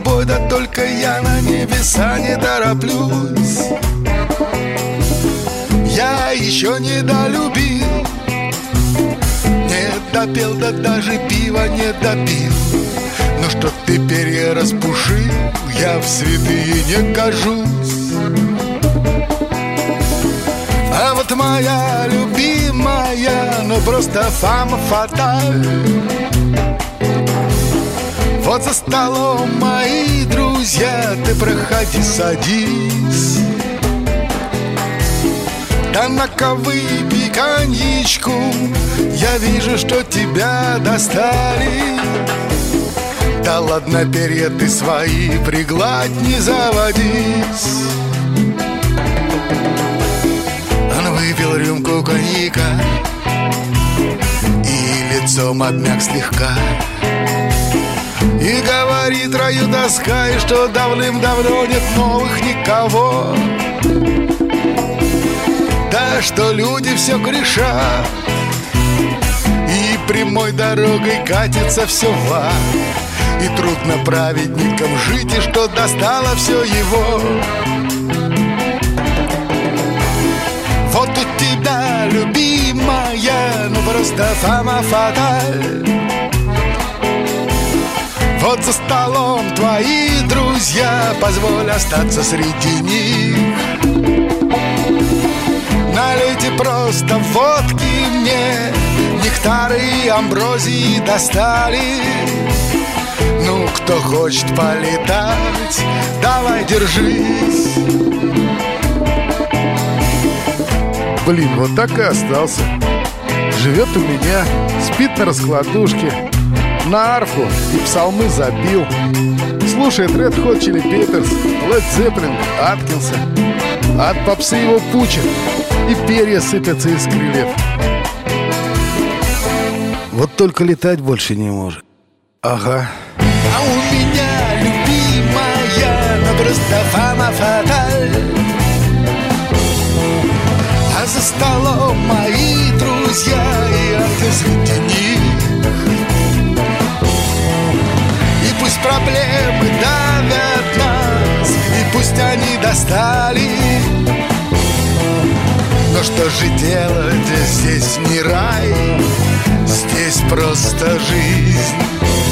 тобой, да только я на небеса не тороплюсь. Я еще не долюбил, не допел, да даже пива не допил. Но что ты перья распушил, я в святые не кажусь. А вот моя любимая, ну просто фама фаталь. Вот за столом мои друзья, ты проходи, садись. Да на-ка выпей коньячку, я вижу, что тебя достали. Да ладно, перья ты свои пригладь, не заводись. Он выпил рюмку коньяка и лицом обмяк слегка. И говорит, раю таскай, что давным-давно нет новых никого. Да что люди все грешат, и прямой дорогой катится все в ад. И трудно праведникам жить, и что достало все его. Вот у тебя, любимая, ну просто фама фаталь. Вот за столом твои друзья, позволь остаться среди них. Налейте просто водки мне, нектары и амброзии достали. Ну, кто хочет полетать, давай держись. Блин, вот так и остался. Живет у меня, спит на раскладушке, на арфу и псалмы забил. Слушает Red Hot Chili Peppers, Led Zeppelin, Аткинса. От попсы его пучит, и перья сыпятся из крыльев. Вот только летать больше не может. Ага. А у меня любимая, но просто фама фаталь. А за столом мои друзья, и ангел среди них. И пусть проблемы давят нас, и пусть они достали. Но что же делать, здесь не рай, здесь просто жизнь.